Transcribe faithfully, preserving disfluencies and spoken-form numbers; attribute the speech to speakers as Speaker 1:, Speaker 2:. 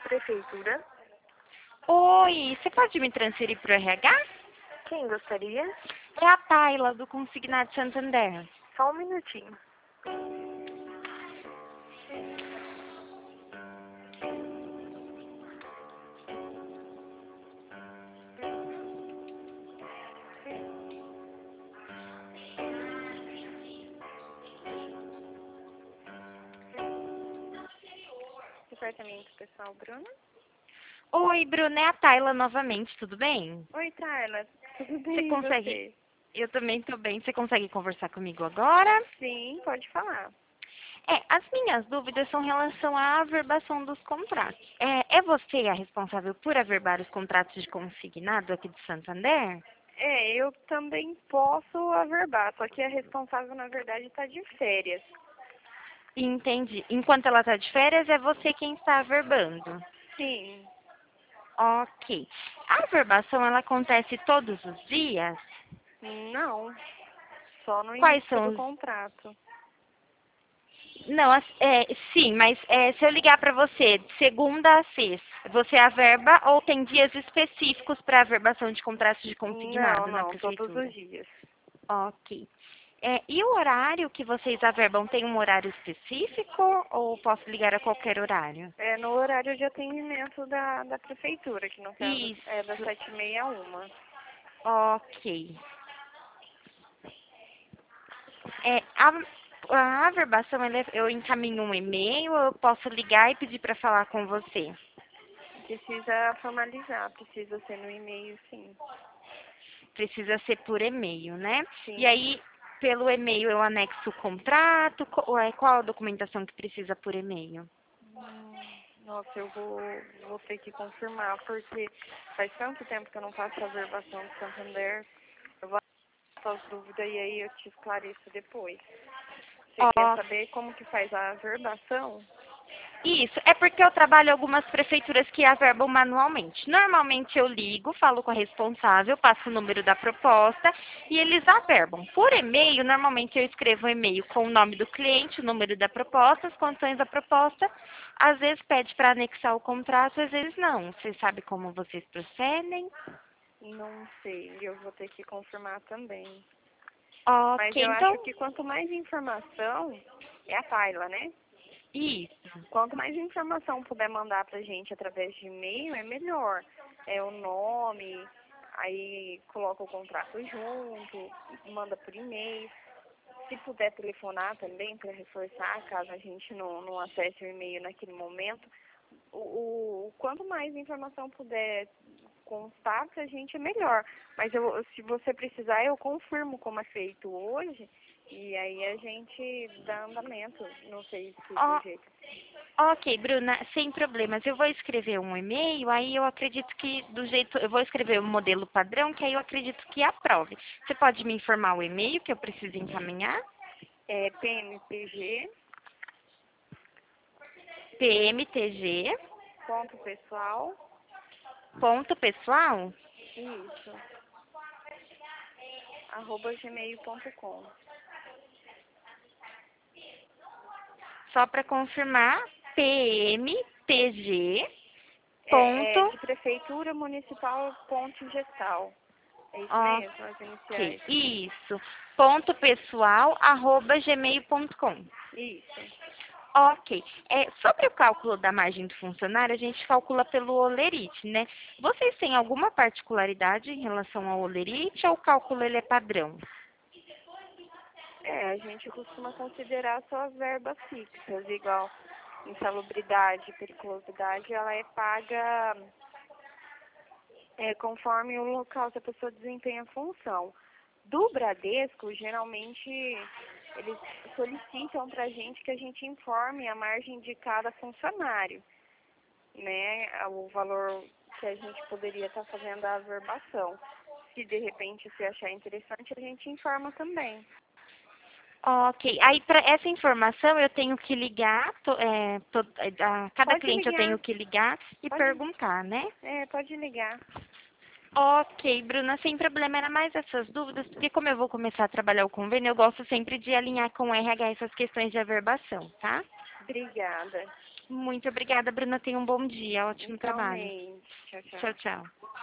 Speaker 1: Prefeitura.
Speaker 2: Oi, você pode me transferir para o R H?
Speaker 1: Quem gostaria?
Speaker 2: É a Tayla, do Consignado Santander.
Speaker 1: Só um minutinho. Departamento Pessoal, Bruno.
Speaker 2: Oi, Bruna, é a Tayla novamente, tudo bem?
Speaker 1: Oi, Tayla. Tudo bem?
Speaker 2: Você
Speaker 1: E
Speaker 2: consegue...
Speaker 1: você?
Speaker 2: Eu também tô bem. Você consegue conversar comigo agora?
Speaker 1: Sim, pode falar.
Speaker 2: É, as minhas dúvidas são em relação à averbação dos contratos. É, é você a responsável por averbar os contratos de consignado aqui de Santander?
Speaker 1: É, eu também posso averbar, só que a responsável, na verdade, está de férias.
Speaker 2: Entendi. Enquanto ela está de férias, é você quem está averbando.
Speaker 1: Sim.
Speaker 2: Ok. A averbação, ela acontece todos os dias?
Speaker 1: Não, só no
Speaker 2: Quais
Speaker 1: início
Speaker 2: são
Speaker 1: do
Speaker 2: os...
Speaker 1: contrato.
Speaker 2: Não, as- é, sim, mas é, se eu ligar para você de segunda a sexta, você averba ou tem dias específicos para averbação de contratos de
Speaker 1: Não,
Speaker 2: consignado na
Speaker 1: não, todos
Speaker 2: prefeitura?
Speaker 1: os dias.
Speaker 2: Ok. É, e o horário que vocês averbam, tem um horário específico ou posso ligar a qualquer horário?
Speaker 1: É no horário de atendimento da, da prefeitura, que no caso é das
Speaker 2: Isso.
Speaker 1: sete e meia a uma.
Speaker 2: Ok. É, a, a averbação, ela é- eu encaminho um e-mail ou eu posso ligar e pedir para falar com você?
Speaker 1: Precisa formalizar, precisa ser no e-mail, sim.
Speaker 2: Precisa ser por e-mail, né? E
Speaker 1: Sim.
Speaker 2: aí, pelo e-mail eu anexo o contrato, co- é, qual a documentação que precisa por e-mail?
Speaker 1: Hum, Nossa, eu vou, vou ter que confirmar, porque faz tanto tempo que eu não faço a verbação do Santander. Eu vou anotar as dúvidas e aí eu te esclareço depois. Você quer
Speaker 2: Ó,
Speaker 1: saber como que faz a verbação?
Speaker 2: isso, é porque eu trabalho em algumas prefeituras que averbam manualmente. Normalmente eu ligo, falo com a responsável, passo o número da proposta e eles averbam. Por e-mail, normalmente eu escrevo um e-mail com o nome do cliente, o número da proposta, as condições da proposta. Às vezes pede para anexar o contrato, às vezes não. Você sabe como vocês procedem?
Speaker 1: Não sei, eu vou ter que confirmar também. Mas
Speaker 2: Ok,
Speaker 1: eu acho
Speaker 2: então,
Speaker 1: que quanto mais informação, é a Tayla, né?
Speaker 2: isso.
Speaker 1: Quanto mais informação puder mandar pra gente através de e-mail, é melhor. É o nome, aí coloca o contrato junto, manda por e-mail. Se puder telefonar também para reforçar, caso a gente não, não acesse o e-mail naquele momento, o, o, quanto mais informação puder constar pra gente é melhor. Mas eu, se você precisar, eu confirmo como é feito hoje e aí a gente dá andamento. Não sei se do
Speaker 2: Ó,
Speaker 1: jeito.
Speaker 2: ok, Bruna, sem problemas. Eu vou escrever um e-mail, aí eu acredito que do jeito. Eu vou escrever o modelo padrão, que aí eu acredito que aprove. Você pode me informar o e-mail que eu preciso encaminhar?
Speaker 1: É P M P G,
Speaker 2: P M T G,
Speaker 1: ponto pessoal,
Speaker 2: ponto pessoal,
Speaker 1: isso, arroba gmail ponto com.
Speaker 2: só para confirmar, P M T G,
Speaker 1: É, é
Speaker 2: ponto,
Speaker 1: de prefeitura municipal ponto gestal. É isso mesmo, as
Speaker 2: ok,
Speaker 1: iniciais.
Speaker 2: isso, ponto pessoal, arroba gmail ponto com.
Speaker 1: Isso.
Speaker 2: Ok. É, sobre o cálculo da margem do funcionário, a gente calcula pelo Olerite, né? Vocês têm alguma particularidade em relação ao Olerite ou o cálculo ele é padrão?
Speaker 1: É, a gente costuma considerar só as verbas fixas, igual insalubridade, periculosidade, ela é paga é, conforme o local que a pessoa desempenha a função. Do Bradesco, geralmente, eles solicitam para a gente que a gente informe a margem de cada funcionário, né? O valor que a gente poderia estar fazendo a averbação. Se de repente se achar interessante, a gente informa também.
Speaker 2: Ok. Aí, para essa informação, eu tenho que ligar, to- é, to- é, a cada
Speaker 1: Pode
Speaker 2: cliente eu
Speaker 1: ligar,
Speaker 2: tenho que ligar e
Speaker 1: pode,
Speaker 2: perguntar, né?
Speaker 1: é, pode ligar.
Speaker 2: Ok, Bruna, sem problema, era mais essas dúvidas, porque como eu vou começar a trabalhar o convênio, eu gosto sempre de alinhar com o R H essas questões de averbação, tá?
Speaker 1: Obrigada.
Speaker 2: Muito obrigada, Bruna. Tenha um bom dia. Ótimo trabalho.
Speaker 1: Igualmente. Tchau, tchau.
Speaker 2: Tchau, tchau.